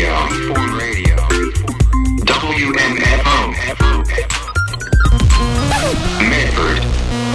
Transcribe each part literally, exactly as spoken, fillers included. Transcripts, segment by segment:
Radio. Freeform Radio. W M F O. Medford.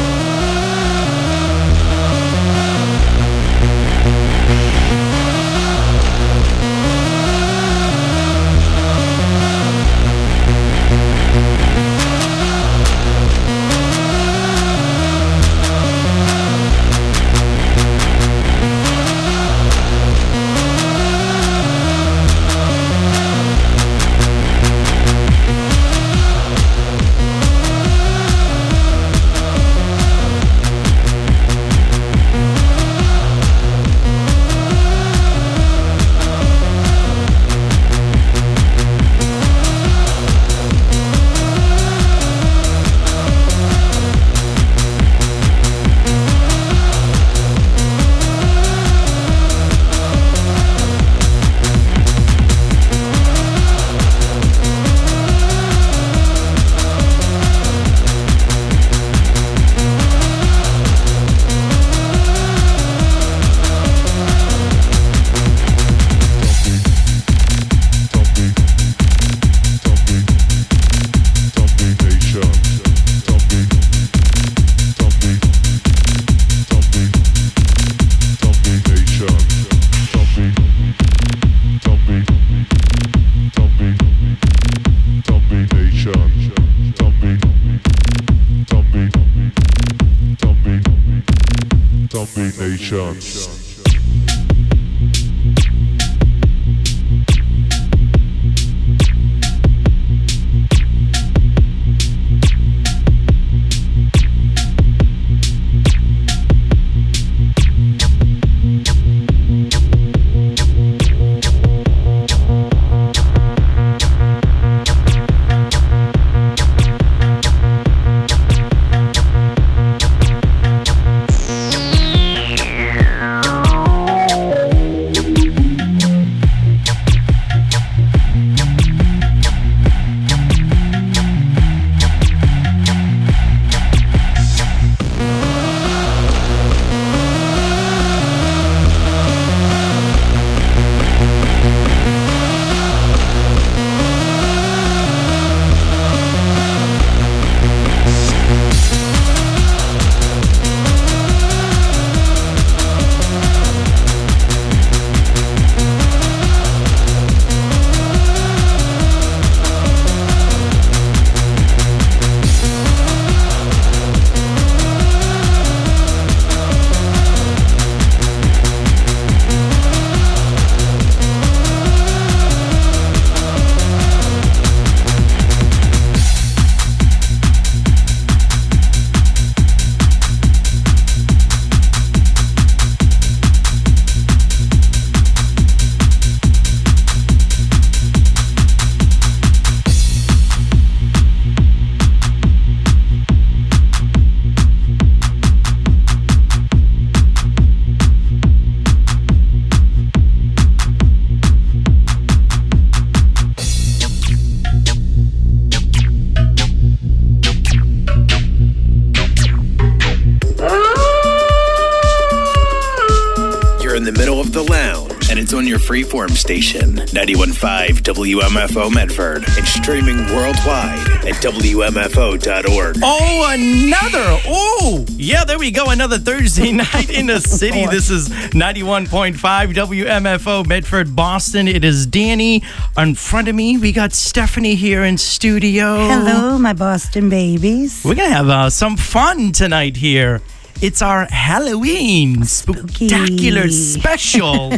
Freeform station, ninety-one point five W M F O Medford, and streaming worldwide at W M F O dot org. Oh, another. Oh, yeah, there we go. Another Thursday night in the city. This is ninety-one point five W M F O Medford, Boston. It is Danny. In front of me, we got Stephanie here in studio. Hello, my Boston babies. We're going to have uh, some fun tonight here. It's our Halloween Spooky. Spectacular special.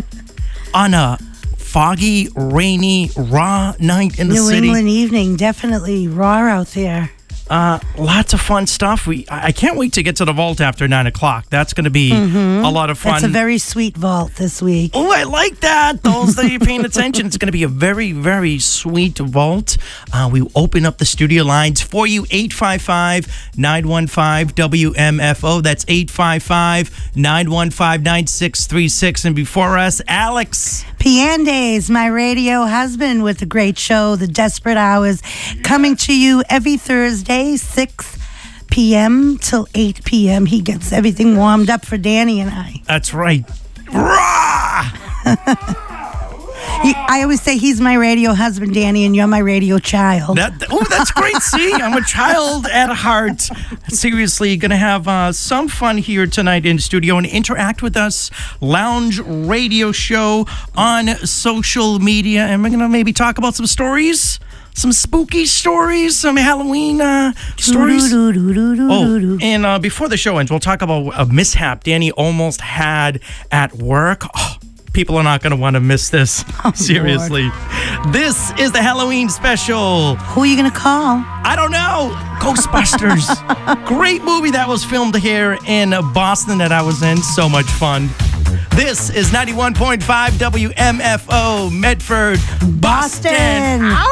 On a foggy, rainy, raw night in the New city. New England evening, definitely raw out there. Uh, lots of fun stuff. We I can't wait to get to the vault after nine o'clock. That's going to be mm-hmm. a lot of fun. It's a very sweet vault this week. Oh, I like that. Those that are paying attention. It's going to be a very, very sweet vault. Uh, we open up the studio lines for you. eight five five, nine one five, W M F O. That's eight five five, nine one five, nine six three six. And before us, Alex. Piandes, my radio husband, with the great show, The Desperate Hours, coming to you every Thursday, six p.m. till eight p.m. He gets everything warmed up for Danny and I. That's right. Rah! He, I always say he's my radio husband, Danny, and you're my radio child. That, oh, that's great. See, I'm a child at heart. Seriously, going to have uh, some fun here tonight in studio and interact with us. Lounge radio show on social media. And we're going to maybe talk about some stories, some spooky stories, some Halloween uh, stories. Oh, and uh, before the show ends, we'll talk about a mishap Danny almost had at work. Oh, people are not going to want to miss this. Oh, seriously. Lord. This is the Halloween special. Who are you going to call? I don't know. Ghostbusters. Great movie that was filmed here in Boston that I was in. So much fun. This is ninety-one point five W M F O, Medford, Boston. Boston.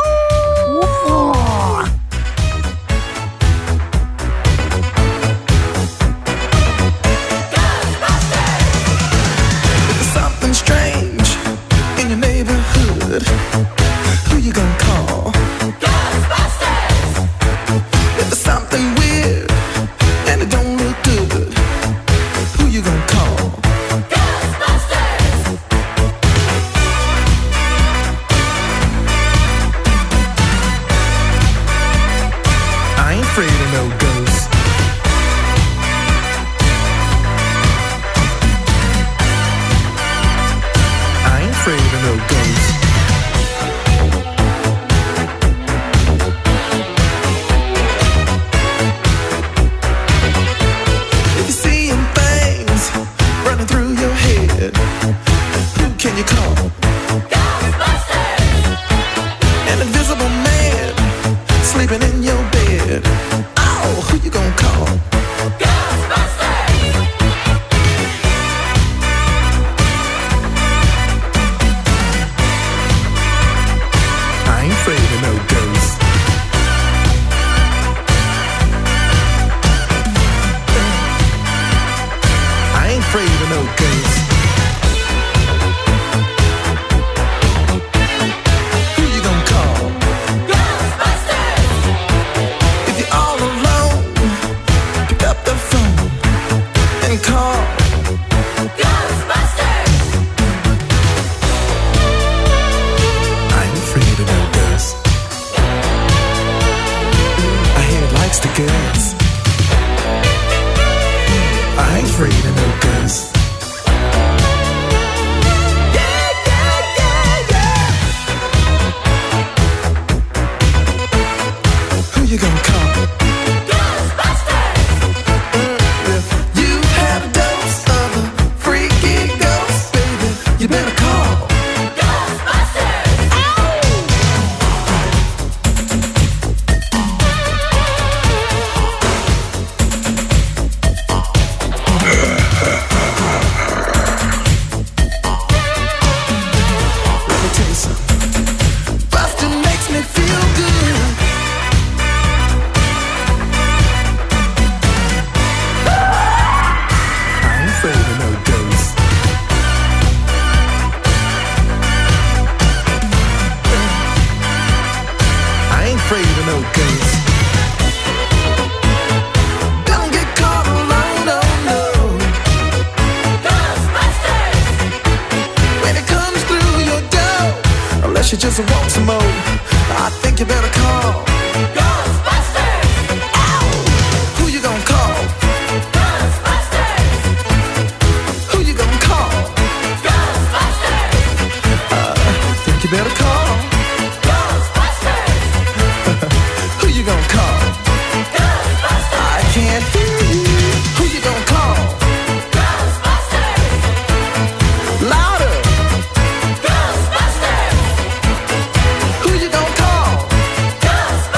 Something strange in your neighborhood. Who you gonna call? Ghostbusters! If there's something weird and it don't look good, who you gonna call? Ghostbusters! I ain't afraid of no ghosts. I ain't afraid of no ghosts. If you're seeing things running through your head, who can you call? Ghostbusters! An invisible man sleeping in your bed. Oh, who you gonna call? Ghostbusters! I ain't afraid of no ghosts. I ain't afraid of no ghosts. Who you gonna call? Ghostbusters! If you're all alone, pick up the phone and call Ghostbusters! I ain't afraid of no ghosts. I hear it likes the girls. I ain't afraid of no ghosts. Yeah, yeah, yeah, yeah. Who you gonna call? Ghostbusters! If you have a dose of a freaky ghost, baby, you better call Ghostbusters! Let me tell you something. Bustin' makes me feel good. I ain't afraid of no ghosts. I ain't afraid of no ghosts. Don't get caught alone, no, no. Ghostbusters! When it comes through your door, unless you just want some more, I think you better call Ghostbusters! Ow! Who you gonna call? Ghostbusters! Who you gonna call? Ghostbusters! Uh, think you better call Ghostbusters! Who you gonna call? Ghostbusters! I can't hear you. Who you gonna call? Ghostbusters! Louder! Ghostbusters! Who you gonna call? Ghostbusters!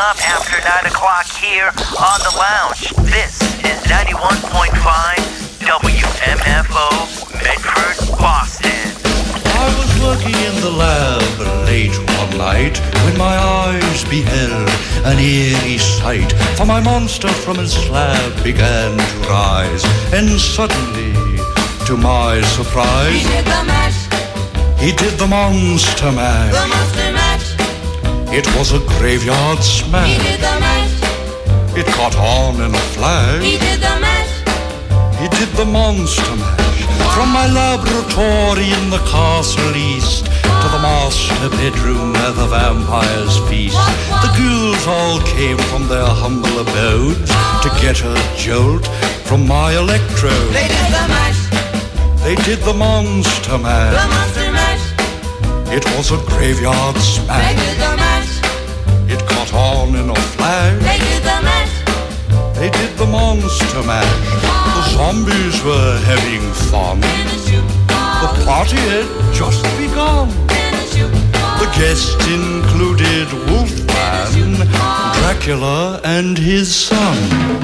up after nine o'clock here on The Lounge. This is ninety-one point five W M F O, Medford, Boston. I was working in the lab late one night when my eyes beheld an eerie sight. For my monster from his slab began to rise, and suddenly, to my surprise, He did the mash, he did the monster mash. the monster mash. It was a graveyard He smash. did the mash, It caught on in a he flash. did the mash. He did the monster mash. From my laboratory in the castle east to the master bedroom where the vampires feast. The ghouls all came from their humble abodes to get a jolt from my electrode. They did the mash, They did the monster the mash. monster mash. It was a graveyard They smash. did the mash, It caught on in a flash. they did the mash. They did the monster mash. The zombies were having fun. Finish you, The party had just begun. finish you. The guests included Wolfman, Dracula, and his son.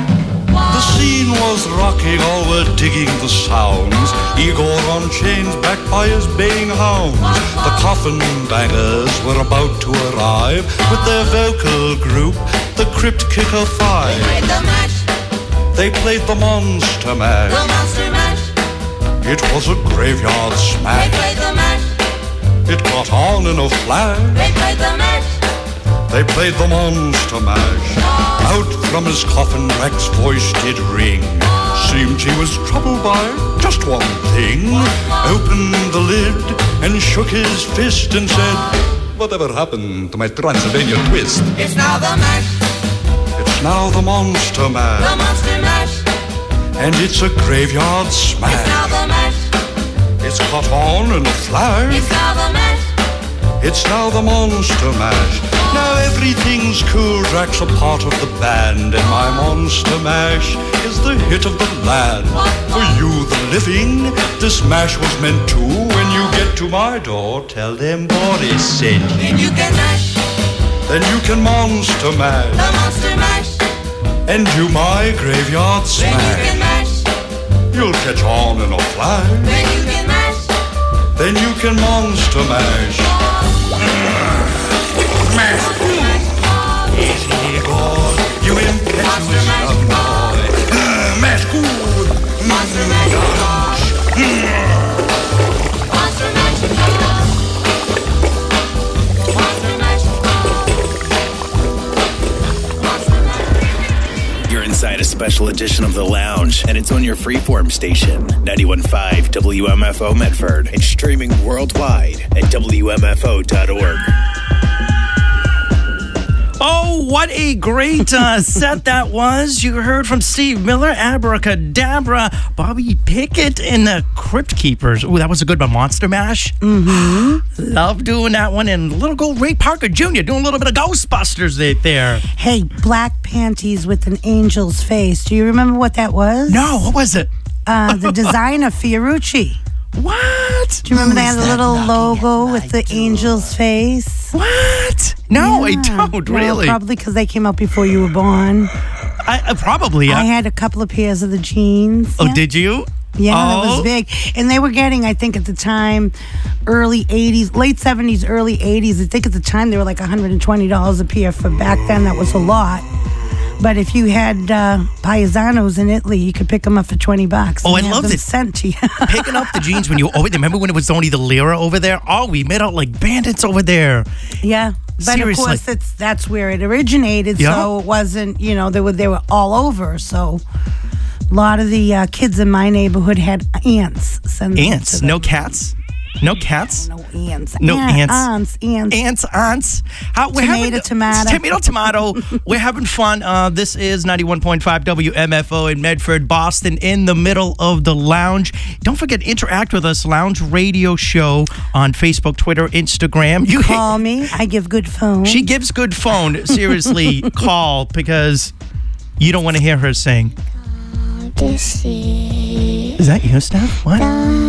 The scene was rocking, all were digging the sounds. Igor on chains, backed by his baying hounds. The coffin bangers were about to arrive with their vocal group, the Crypt Kicker Five. Played the mash, They played the monster the mash. monster mash. It was a graveyard They smash. played the mash, It caught on in a flash. they played the mash. They played the monster mash. Out from his coffin, Drac's voice did ring. Seemed he was troubled by just one thing. Opened the lid and shook his fist and said, "Whatever happened to my Transylvania twist?" It's now the mash, It's now the monster the mash. monster mash. And it's a graveyard It's now smash. the mash, It's caught on in a flash. it's now the mash. It's now the monster mash. Now everything's cool, Drac's a part of the band, and my monster mash is the hit of the land. For you, the living, this mash was meant to. When you get to my door, tell them Boris sent you. Then you can mash, Then you can monster mash, the monster mash. and do my graveyard Then you can smash. mash, You'll catch on in a flash, then you can mash. then you can monster mash. Mash. Easy, Igor, you impetuous young boy. Mash good. Monster mash, monster mash, monster mash, monster mash. You're inside a special edition of The Lounge, and it's on your freeform station, ninety-one point five W M F O Medford, and streaming worldwide at W M F O dot org. Oh, what a great uh, set that was. You heard from Steve Miller, Abracadabra, Bobby Pickett, and the Crypt Keepers. Oh, that was a good one. Monster Mash. Mm-hmm. Love doing that one. And little gold Ray Parker Junior doing a little bit of Ghostbusters right there. Hey, black panties with an angel's face. Do you remember what that was? No, what was it? Uh, the designer Fiorucci. What? Do you remember they had a little logo with the angel's face? What? No, I Yeah. don't Well, really. probably because they came out before you were born. I, uh, probably. I Uh, had a couple of pairs of the jeans. oh, yeah. did you? Yeah, that Oh. was big. And they were getting, I think at the time, early eighties, late seventies, early eighties. I think at the time they were like one hundred twenty dollars a pair. For back then, that was a lot. But if you had uh, paisanos in Italy, you could pick them up for twenty bucks. Oh, and I have loved them it. Sent to you. Picking up the jeans when you over remember when it was only the lira over there? Oh, we made out like bandits over there. Yeah. But Seriously. of course, it's that's where it originated. Yeah. So it wasn't, you know, they were they were all over. So a lot of the uh, kids in my neighborhood had ants. Send them Ants, to them. no cats. No cats. No ants. No Ant- ants. Ants. Ants. Ants, aunts. How, we're Tomato, having, tomato. Tomato, tomato. We're having fun. Uh, this is ninety-one point five W M F O in Medford, Boston, in the middle of the lounge. Don't forget, interact with us, Lounge Radio Show on Facebook, Twitter, Instagram. You Call me. I give good phone. She gives good phone. Seriously, call because you don't want to hear her sing. Is that you, Steph? What?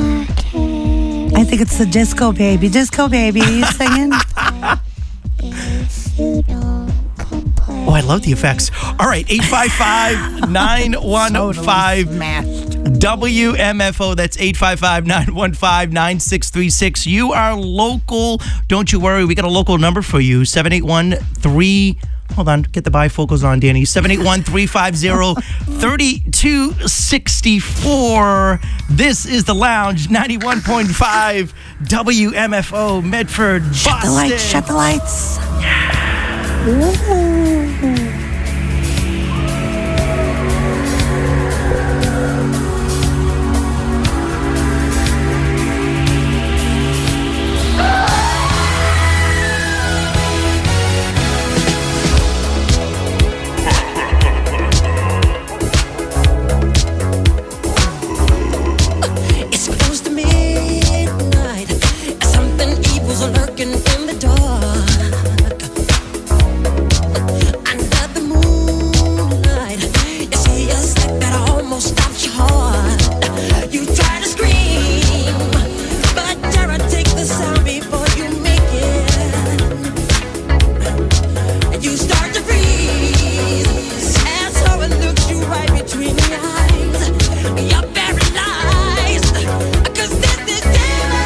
I think it's the Disco Baby. Disco Baby, are you singing? I love the effects. All right, eight five five, nine one five, W M F O. That's eight five five, nine one five, nine six three six. You are local. Don't you worry. We got a local number for you. seven eight one three... Hold on. Get the bifocals on, Danny. seven eight one, three five zero, three two six four. This is The Lounge, ninety-one point five W M F O, Medford, Boston. Shut the lights. Shut the lights. Ooh. Lurking in the dark, under the moonlight, you see a sight that almost stops your heart. You try to scream, but terror takes the sound before you make it. And you start to freeze as horror looks you right between the eyes. You're paralyzed, 'cause this is terror.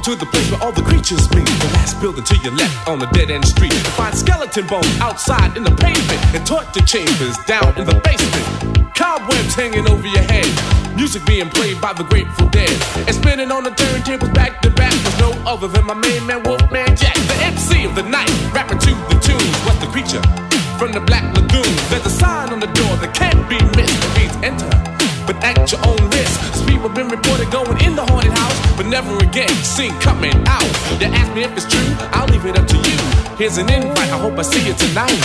to the place where all the creatures meet. The last building to your left on the dead-end street. You find skeleton bones outside in the pavement and torture chambers down in the basement. Cobwebs hanging over your head. Music being played by the Grateful Dead. And spinning on the turntables back to back was no other than my main man, Wolfman Jack. The M C of the night, rapping to the tunes. What's the creature from the Black Lagoon? There's a sign on the door that can't be missed. It reads enter, but at your own risk. Cause people been reported going in the haunted house, but never again seen coming out. They ask me if it's true, I'll leave it up to you. Here's an invite, I hope I see you tonight.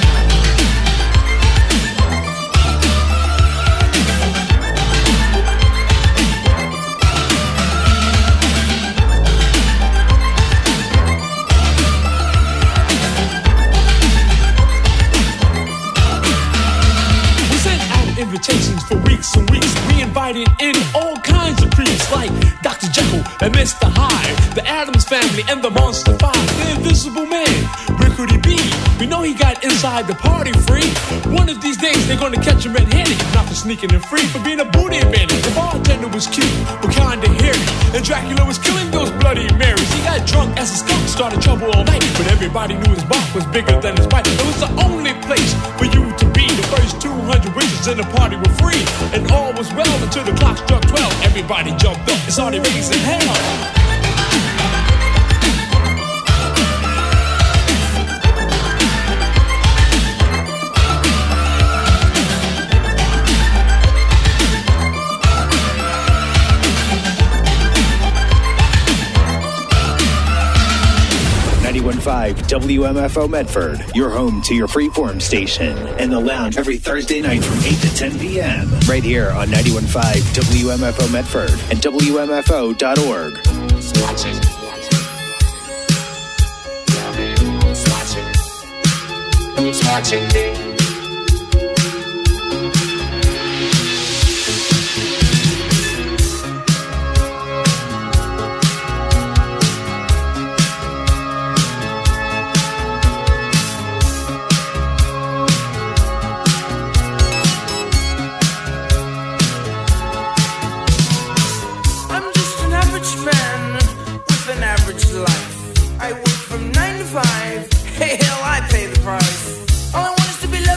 Invitations for weeks and weeks. We invited in all kinds of creeps like Doctor Jekyll and Mister Hyde, the Addams Family and the Monster Five, the Invisible Man. Where could he be? We know he got inside the party free. One of these days they're gonna catch him red-handed, not for sneaking and free, for being a booty bandit. The bartender was cute, but kinda hairy, and Dracula was killing those Bloody Marys. He got drunk as a skunk, started trouble all night, but everybody knew his bark was bigger than his bite. It was the only place for you to be. The first two hundred witches in the party were free, and all was well until the clock struck twelve. Everybody jumped up and started raising hell. ninety-one point five W M F O Medford, your home to your freeform station, and the lounge every Thursday night from eight to ten p.m. right here on ninety-one point five W M F O Medford and W M F O dot org. Who's watching? Who's watching me? Hey, hell, I pay the price. All I want is to be loved.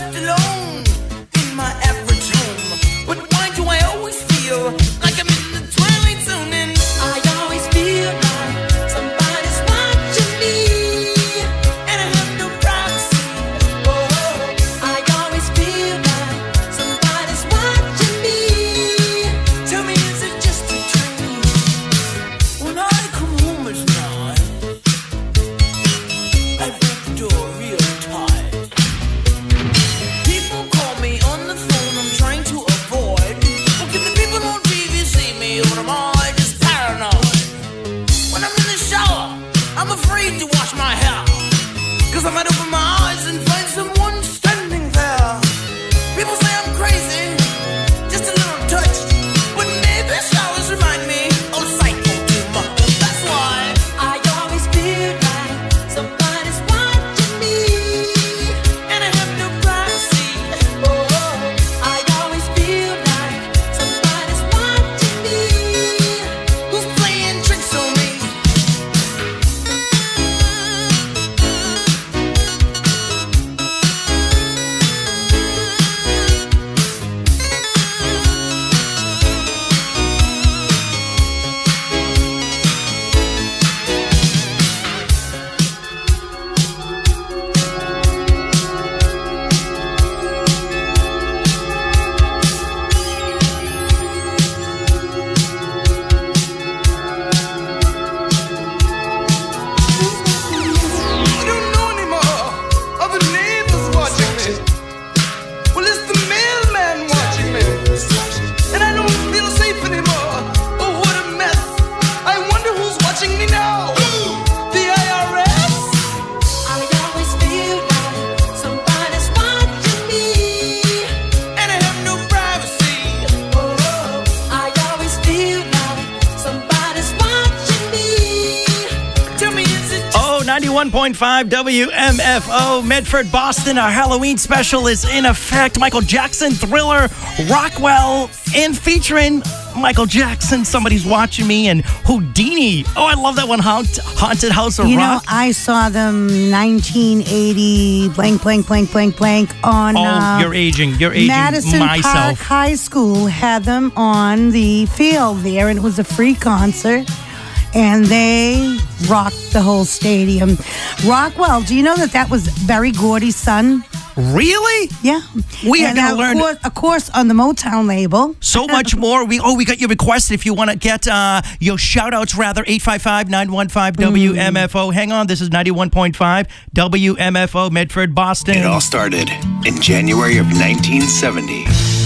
ninety-one point five W M F O, Medford, Boston. Our Halloween special is in effect. Michael Jackson, Thriller, Rockwell, and featuring Michael Jackson, Somebody's Watching Me, and Houdini. Oh, I love that one, Haunt, Haunted House of You know, Rock. I saw them nineteen eighty, blank, blank, blank, blank, blank, on Oh, uh, you're aging. You're aging Madison myself. Park High School had them on the field there, and it was a free concert, and they rocked the whole stadium. Rockwell, do you know that that was Berry Gordy's son? Really? Yeah. We are And, going to uh, learn Of course, of course, on the Motown label. so much more. We Oh, we got your request. If you want to get uh, your shout-outs, rather, eight five five, nine one five, W M F O. Hang on. This is ninety-one point five W M F O, Medford, Boston. It all started in January of nineteen seventy.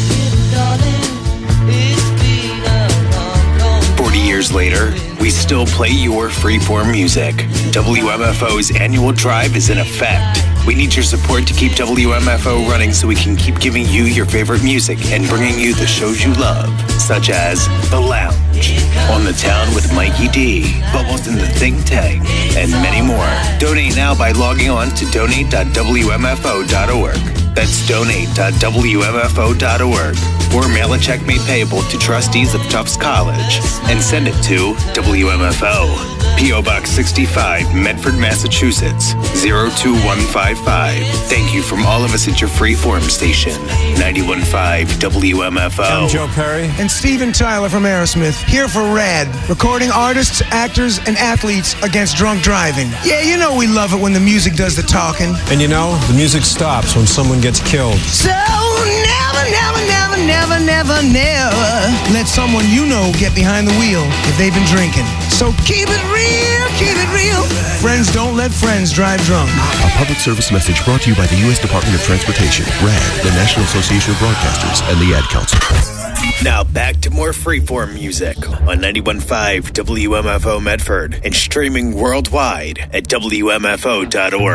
forty years later, we still play your freeform music. W M F O's annual drive is in effect. We need your support to keep W M F O running so we can keep giving you your favorite music and bringing you the shows you love, such as The Lounge, On the Town with Mikey D, Bubbles in the Think Tank, and many more. Donate now by logging on to donate dot W M F O dot org. That's donate dot W M F O dot org. Or mail a check made payable to trustees of Tufts College and send it to W M F O. P O Box sixty-five, Medford, Massachusetts, zero two one five five. Thank you from all of us at your freeform station, ninety-one point five W M F O. I'm Joe Perry. And Steven Tyler from Aerosmith, here for RAD, recording artists, actors, and athletes against drunk driving. Yeah, you know we love it when the music does the talking. And you know, the music stops when someone gets killed. So never, never, never, never, never, never let someone you know get behind the wheel if they've been drinking. So keep it real, keep it real. Friends don't let friends drive drunk. A public service message brought to you by the U S Department of Transportation, RAD, the National Association of Broadcasters, and the Ad Council. Now back to more freeform music on ninety-one point five W M F O Medford and streaming worldwide at W M F O dot org.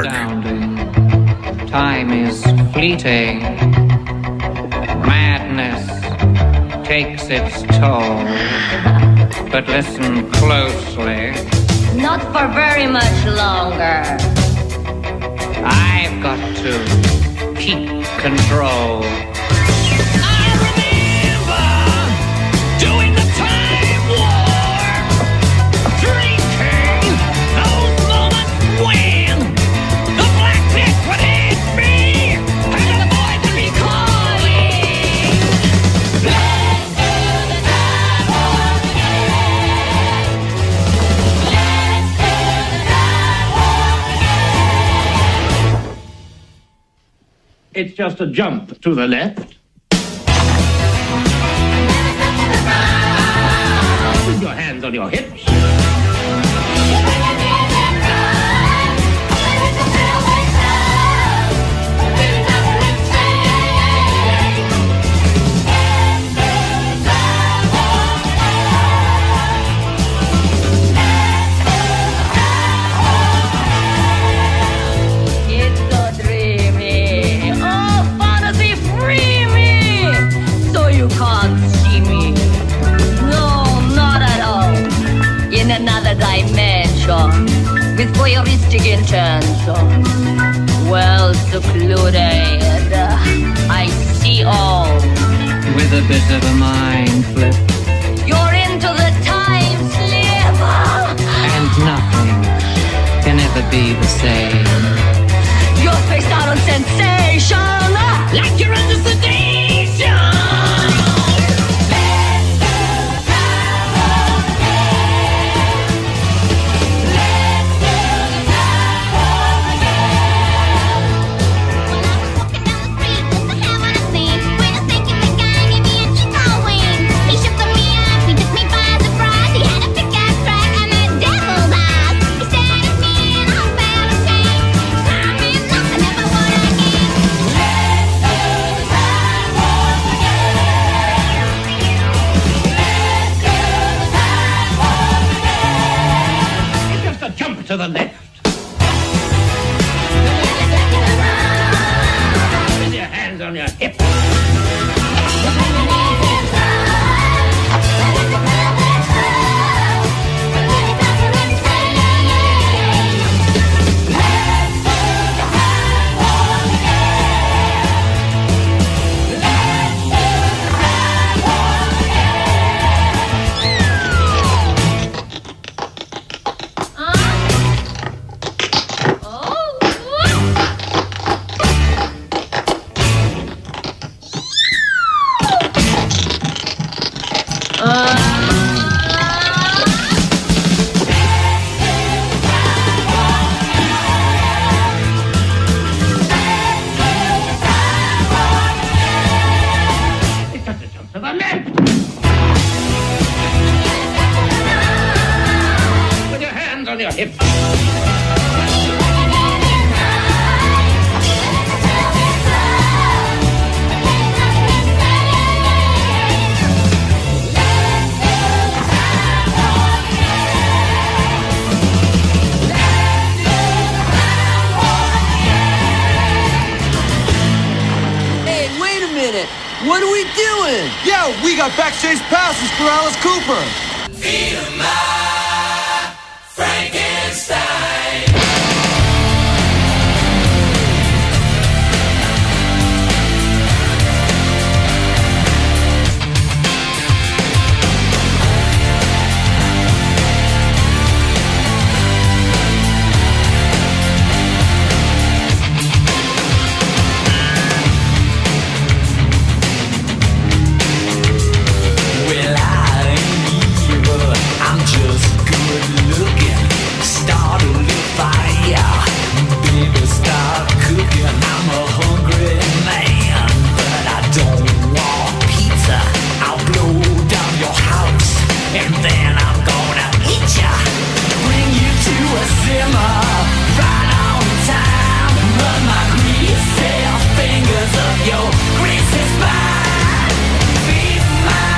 Time is fleeting. Madness takes its toll. But listen closely. Not for very much longer. I've got to keep control. I remember doing the time war, drinking those moments when the black dick would hit me and the boy could be calling. Let's do the time war again. Let's do the time war again. It's just a jump to the left. With your hands on your hips. It's so dreamy. Oh, fantasy free me. So you can't see me. No, not at all. In another dimension. With voyeuristic intention. Well secluded. I see all. With a bit of a mind flip. You're into the time slip. And nothing can ever be the same. You're spaced out on sensation. Like you're under sedation. It's just a jump to the left. With your hands on your hips. on your hip. Hey, wait a minute. What are we doing? Yo, we got backstage passes for Alice Cooper. Peter Ma, Frankenstein. Well, I ain't evil, I'm just good looking. Start a little fire, baby, start cooking. I'm a hungry man, but I don't want pizza. I'll blow down your house, and then I'm gonna eat ya. Bring you to a simmer, right on time. Run my greasy fingers up your greasy spine. Feed my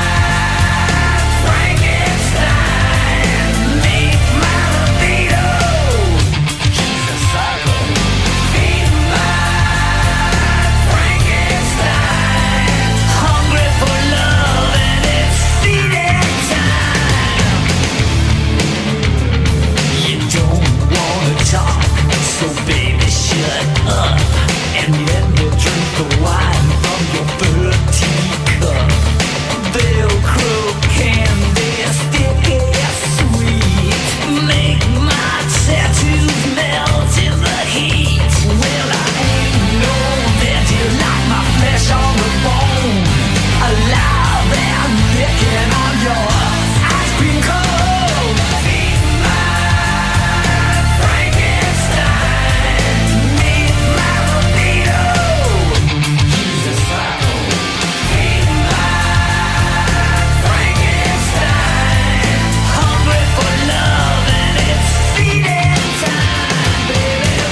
Frankenstein, make my libido. He's a psycho. Feed my Frankenstein, hungry for love and it's feeding time. You don't wanna talk, so baby shut up and let me drink the wine from your third teacup. Velcro candy, sticky sweet, make my tattoos melt in the heat. Well, I ain't no veggie like my flesh on the bone, alive and licking on your ice cream cone. Feed my Frankenstein, meet my libido. He's a psycho. Feed my Frankenstein, hungry for love and it's feeding time, baby. Oh,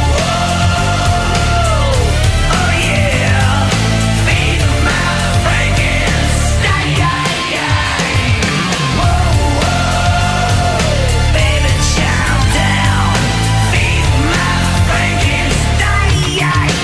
oh, oh yeah. Feed my Frankenstein. Whoa, whoa, baby, chow down. Feed my Frankenstein.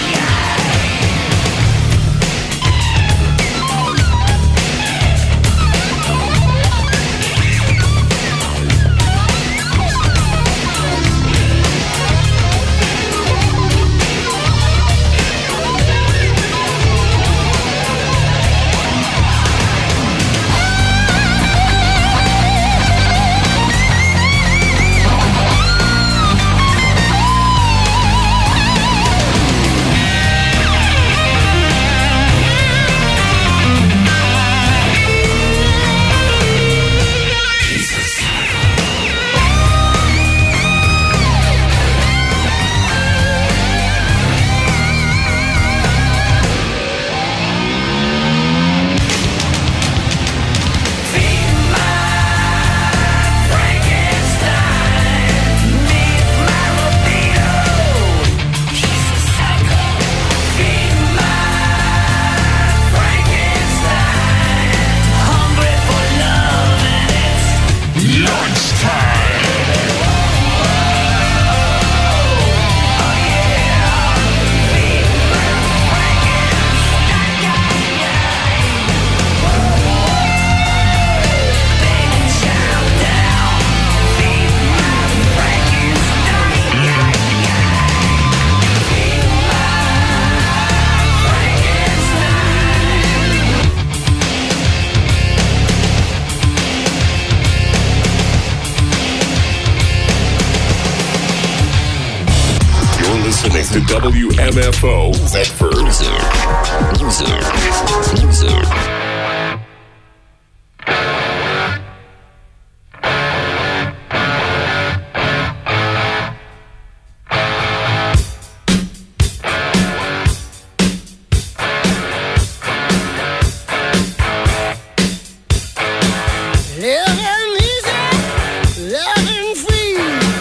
Listening to W M F O Medford. Loser. Loser. Loser. Living easy, living free.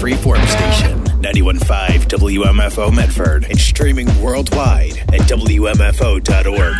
freeform station, ninety-one point five W M F O Medford, and streaming worldwide at W M F O dot org.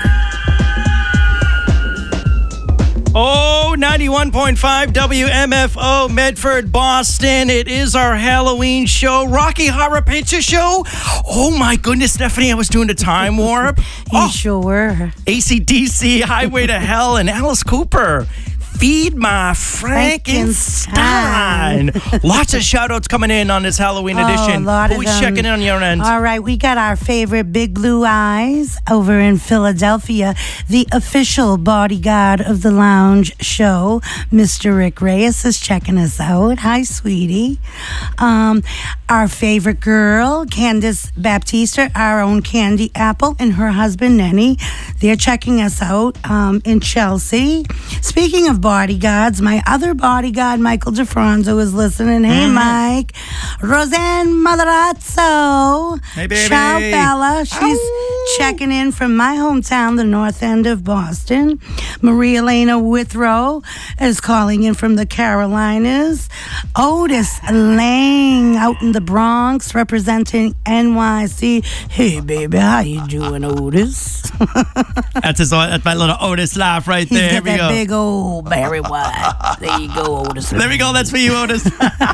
Oh, ninety-one point five W M F O Medford, Boston. It is our Halloween show, Rocky Horror Picture Show. Oh my goodness, Stephanie, I was doing a time warp. You oh, sure were. A C D C, Highway to Hell, and Alice Cooper. Feed My Frankenstein. Lots of shout outs coming in on this Halloween Oh, edition. a lot Who of we them. checking in on your end? All right, we got our favorite Big Blue Eyes over in Philadelphia, the official bodyguard of the lounge show. Mister Rick Reyes is checking us out. Hi, sweetie. Um, our favorite girl, Candace Baptista, our own Candy Apple, and her husband, Nenny. They're checking us out um, in Chelsea. Speaking of bodyguards, my other bodyguard, Michael DeFranzo, is listening. Hey, Mhm. Mike. Roseanne Matarazzo. Hey, baby. Ciao, Bella. She's checking in from my hometown, the north end of Boston. Maria Elena Withrow is calling in from the Carolinas. Otis Lang out in the Bronx representing N Y C. Hey, baby, how you doing, Otis? That's, his, that's my little Otis laugh right He's there. got Here we that go. big old Barry White. There you go, Otis. There we go. That's for you, Otis.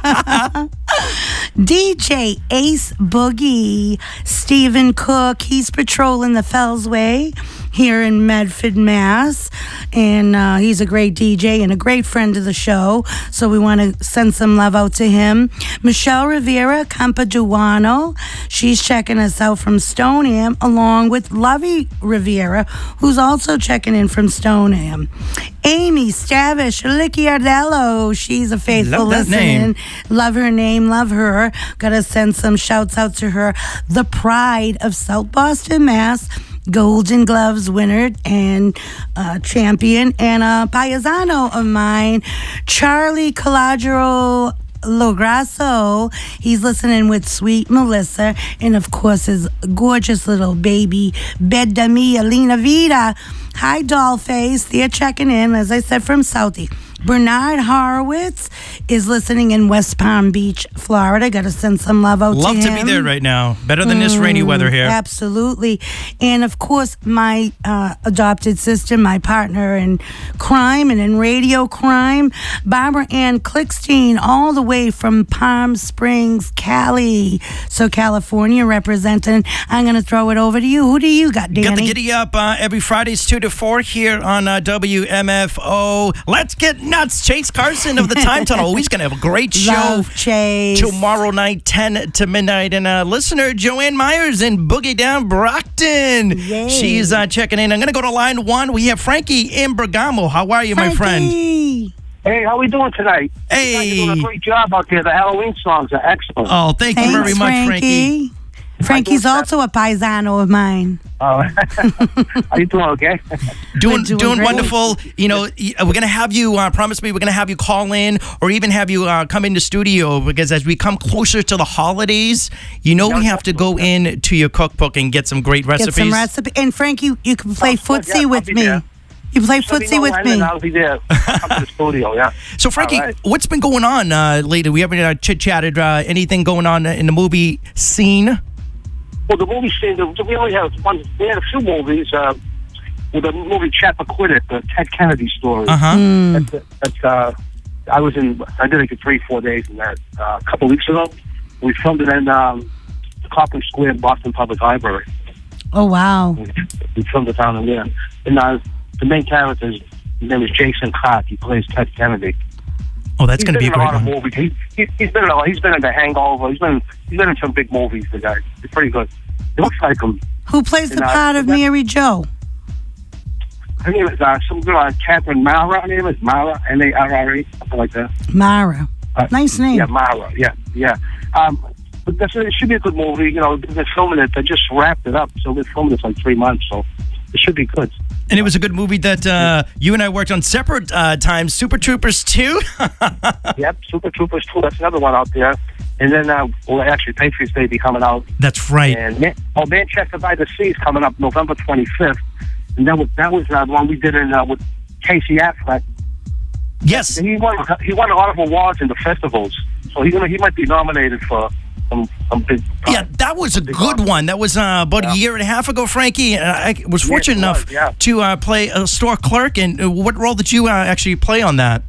D J Ace Boogie, Stephen Cook, he's patrolling the Fellsway here in Medford, Mass. And uh, he's a great D J and a great friend of the show. So we want to send some love out to him. Michelle Rivera Campaduano, she's checking us out from Stoneham, along with Lovey Rivera, who's also checking in from Stoneham. Amy Stavish Licciardello, she's a faithful Love that listener. name. Love her name, love her. Gotta send some shouts out to her. The pride of South Boston, Mass. Golden Gloves winner and uh, champion, and a paisano of mine, Charlie Colagero Lograsso. He's listening with sweet Melissa, and of course his gorgeous little baby, Bedda Mia Lina Vida. Hi, Dollface. They're checking in, as I said, from Southie. Bernard Horowitz is listening in West Palm Beach, Florida. Got to send some love out Love to to him. be there right now. Better than this rainy weather here. Absolutely. And of course, my uh, adopted sister, my partner in crime and in radio crime, Barbara Ann Klickstein, all the way from Palm Springs, Cali. So California representing. I'm going to throw it over to you. Who do you got, Danny? Got the giddy up uh, every Fridays two to four here on uh, W M F O. Let's get nuts. Chase Carson of the Time Tunnel. He's going to have a great show Love Chase. tomorrow night, ten to midnight. And uh, listener Joanne Myers in Boogie Down Brockton. Yay. She's uh, checking in. I'm going to go to line one. We have Frankie in Bergamo. How are you, my friend? Frankie. Hey, how we doing tonight? Hey. You guys are doing a great job out there. The Halloween songs are excellent. Oh, thank you Thanks, very much, Frankie. Frankie's also a paisano of mine. Oh, are you doing okay? Doing, doing doing great. wonderful. You know, y- we're going to have you, uh, promise me, we're going to have you call in or even have you uh, come into studio because as we come closer to the holidays, you know we have to go in to your cookbook and get some great recipes. Get some recipe. And Frankie, you can play Oh, footsie yeah, I'll with be me. there. You play Let me footsie know with when me. and I'll be there. I'll come to the studio, yeah. So, Frankie, All right. what's been going on uh, lately? We haven't uh, chit-chatted. Uh, anything going on in the movie scene? Well, the movie scene, the- we only have one, we had a few movies. Uh, with the movie Chappaquiddick, the Ted Kennedy story. Uh-huh. Mm. That's, that's, uh, I was in, I did it for three, four days in that uh, a couple weeks ago. We filmed it in um, the Copley Square Boston Public Library. Oh, wow. We filmed it down in there. And uh, the main character, his name is Jason Clark. He plays Ted Kennedy. Oh, that's He's going to been be a in great lot one. of movies. He, he, he's been in a, he's been in The Hangover. He's been he's been in some big movies. The guy, he's pretty good. It looks like him. Who plays the And, uh, part of that- Mary Jo? Her name is uh, some girl, uh, Catherine Mara. Her name is Mara, M A R R A, something like that. Mara. Uh, Nice name. Yeah, Mara. Yeah, yeah. Um, but that's, it should be a good movie. You know, they're filming it. They just wrapped it up, so they're filming it for like three months. So it should be good. And it was a good movie that uh, you and I worked on separate uh, times. Super Troopers two. Yep, Super Troopers two. That's another one out there. And then, uh, well, actually, Patriots Day be coming out. That's right. And Man- oh, Manchester by the Sea is coming up November twenty-fifth. And that was that was uh, the one we did in uh, with Casey Affleck. Yes. And he won he won a lot of awards in the festivals. So he's gonna he might be nominated for some some big. Yeah, that was a good one. That was uh, about Yeah. a year and a half ago, Frankie. Uh, I was Yes, fortunate it enough was, yeah. to uh, play a store clerk. And uh, what role did you uh, actually play on that?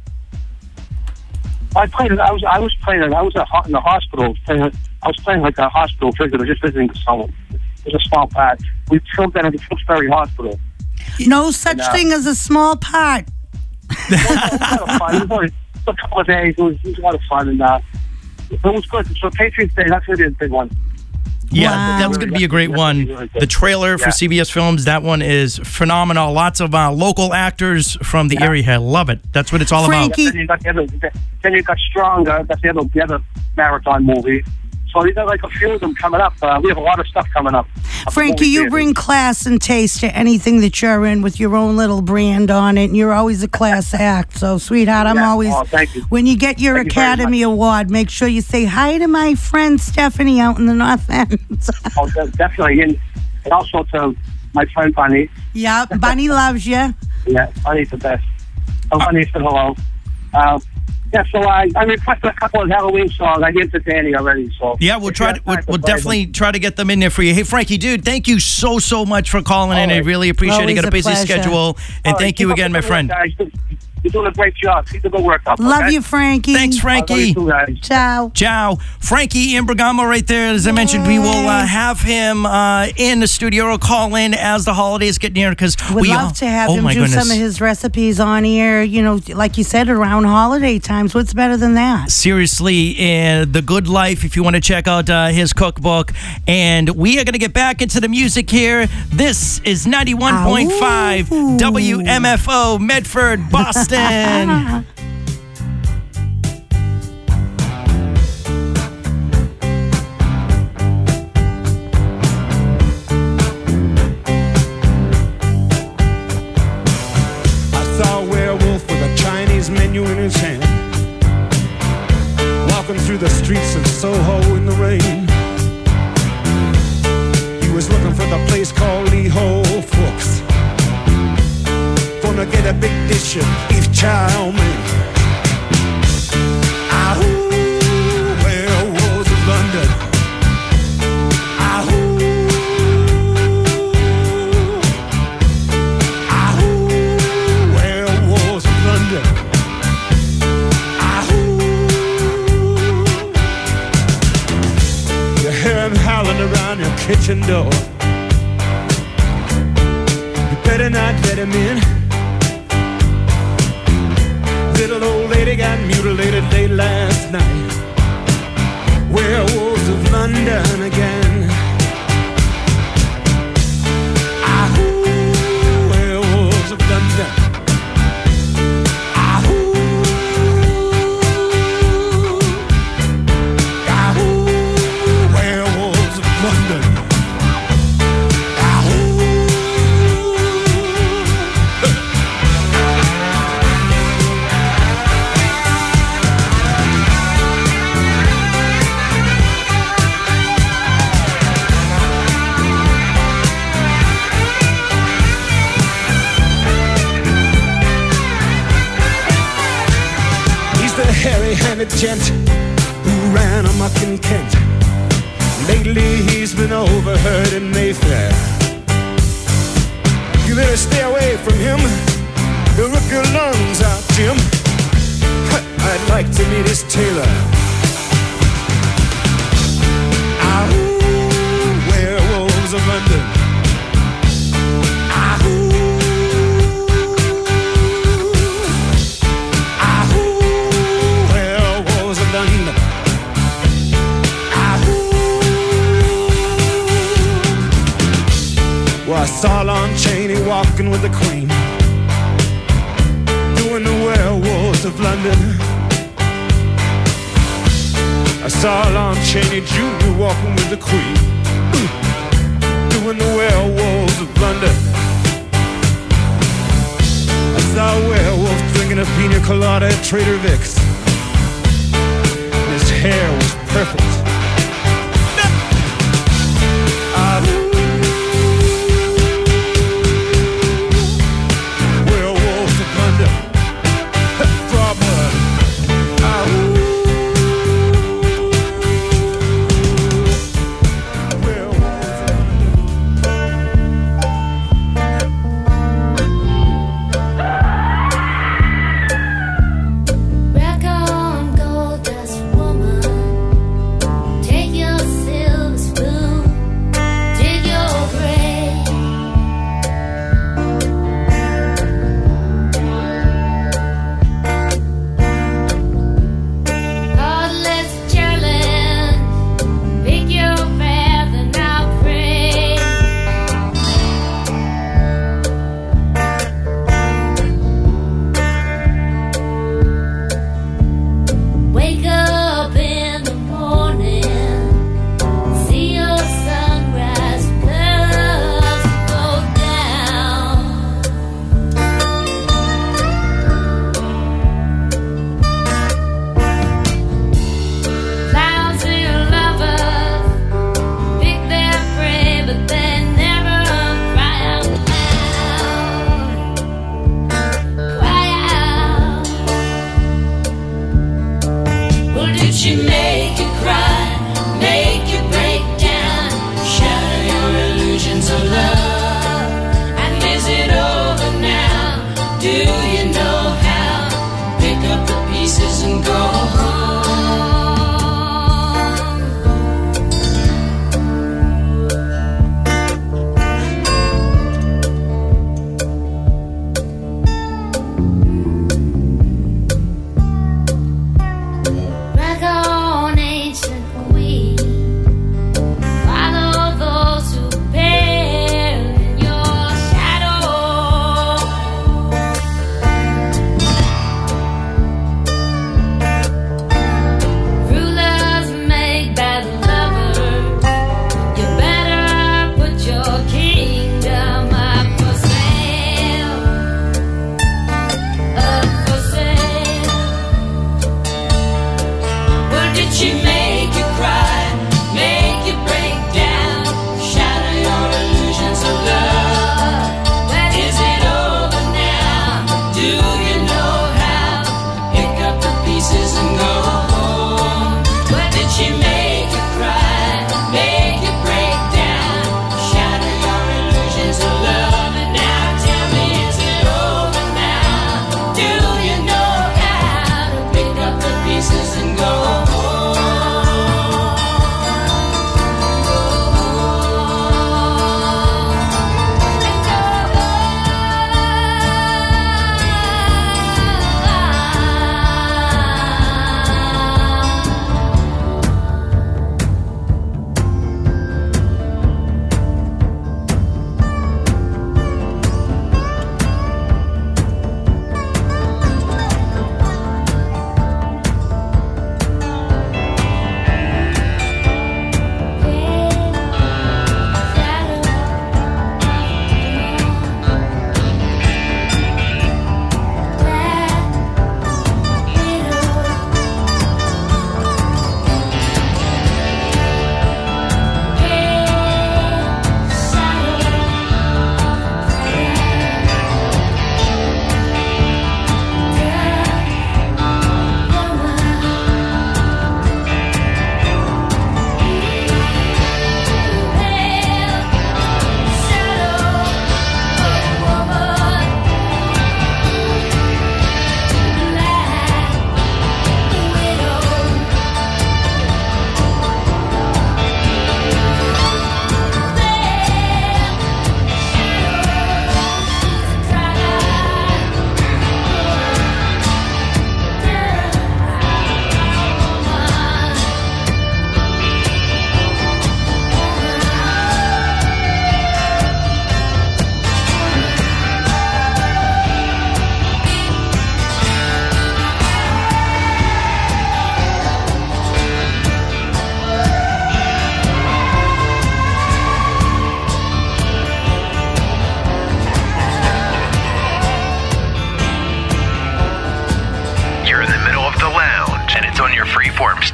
I played. I was. I was playing. I was at, ho- in the hospital. Playing, I was playing like a hospital visitor, just visiting someone. It was a small part. We filmed that at the Tewksbury Hospital. No such And, uh, thing as a small part. It was a lot of fun. It was only a couple of days. It was, it was a lot of fun, and uh, it was good. So Patriots Day, that's going to be a big one. Yeah, Wow. that was going to be a great one. The trailer for Yeah. C B S Films, that one is phenomenal. Lots of uh, local actors from the area. I love it. That's what it's all Frankie- about. Then you got the other, then you got Stronger. That's the other, the other marathon movie. So you got like a few of them coming up. Uh, we have a lot of stuff coming up. up Frankie, movie you theaters. bring class and taste to anything that you're in with your own little brand on it, and you're always a class act. So, sweetheart, I'm Yeah. always. Oh, thank you. When you get your Thank you very Academy Award, make sure you say hi to my friend Stephanie out in the North End. Oh, de- definitely, and, and also to my friend Bunny. Yeah, Bunny loves you. Yeah, Bunny's the best. Oh, Bunny said hello. Um, yeah, so I, I requested a couple of Halloween songs. I gave to Danny already. So Yeah, we'll if try you to. have We'll, time to we'll play definitely try to get them in there for you. Hey, Frankie, dude, thank you so so much for calling in. I All right. really appreciate it. Always Got a a busy pleasure. schedule, and All right, thank keep you up again, the my good friend. work, guys. You're doing a great job. Keep the good work up. Love okay? you, Frankie. Thanks, I love Frankie. you too, guys. Ciao. Ciao. Frankie Imbragamo right there. As I mentioned, we will uh, have him uh, in the studio or call in as the holidays get near because Would we love all, to have oh him my do goodness. some of his recipes on air, you know, like you said, around holiday times. What's better than that? Seriously, uh, The Good Life, if you want to check out uh, his cookbook. And we are going to get back into the music here. This is ninety-one point five W M F O Medford, Boston. I saw a werewolf with a Chinese menu in his hand, walking through the streets of Soho in the rain. He was looking for the place called Lee Ho Fooks, gonna get a big dish of beef chow mein. Ahoo, werewolves of London. Ahoo. Werewolves of London. Ahoo. You hear them howling around your kitchen door. You better not let him in. Little old lady got mutilated late last night. Werewolves of London again. Ahoo, werewolves of London. Ahoo, ahoo, werewolves of London. He's the hairy-handed gent who ran amok in Kent. Lately he's been overheard in Mayfair. You better stay away from him. He'll rip your lungs out, Jim. I'd like to meet his tailor. Ahoo, werewolves of London. Ahoo. Ahoo, werewolves of London. Ahoo. Well, I saw Lon Chaney walking with the Queen, doing the werewolves of London. I saw Lon Chaney Junior walking with the Queen, doing the werewolves of London. I saw a werewolf drinking a pina colada at Trader Vic's. His hair was perfect. Ahoo. Werewolves of London. Draw blood. Ahoo.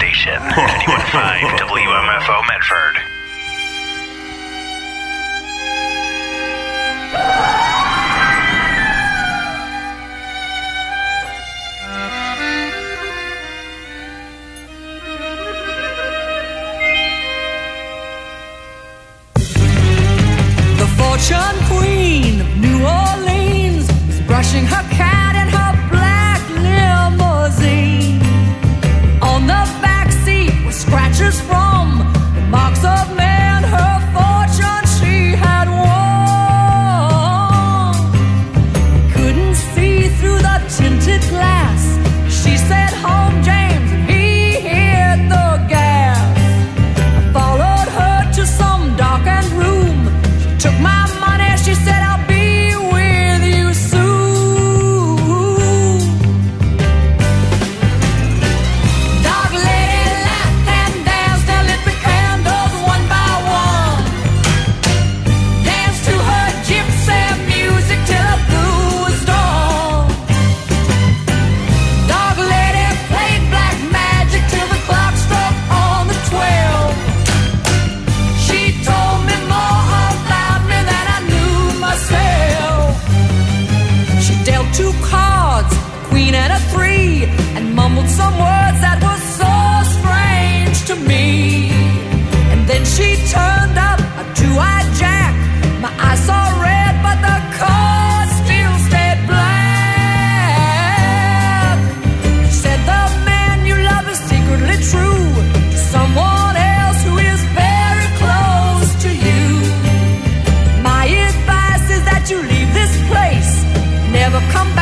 station, ninety-one point five W M F O Medford. The fortune queen of New Orleans was brushing her cat in her black limousine. On the back seat were scratches from the marks of men, her fortune she had won. Couldn't see through the tinted glass. She said, "Home, James," and he hit the gas. I followed her to some darkened room. Took my money, she said, "I'll be with you soon." Dog lady laughed and danced and lit the candles one by one. Danced to her gypsy music till the blue was dawn. Dog lady played black magic till the clock struck on the twelve. She told me more about me than I knew myself. She dealt two cards, a queen and a three, and mumbled some words that were so strange to me. And then she turned up a two-eyed jack. My eyes saw red, but the card still stayed black. She said, "The man you love is secretly true to someone else who is very close to you. My advice is that you leave this place, never come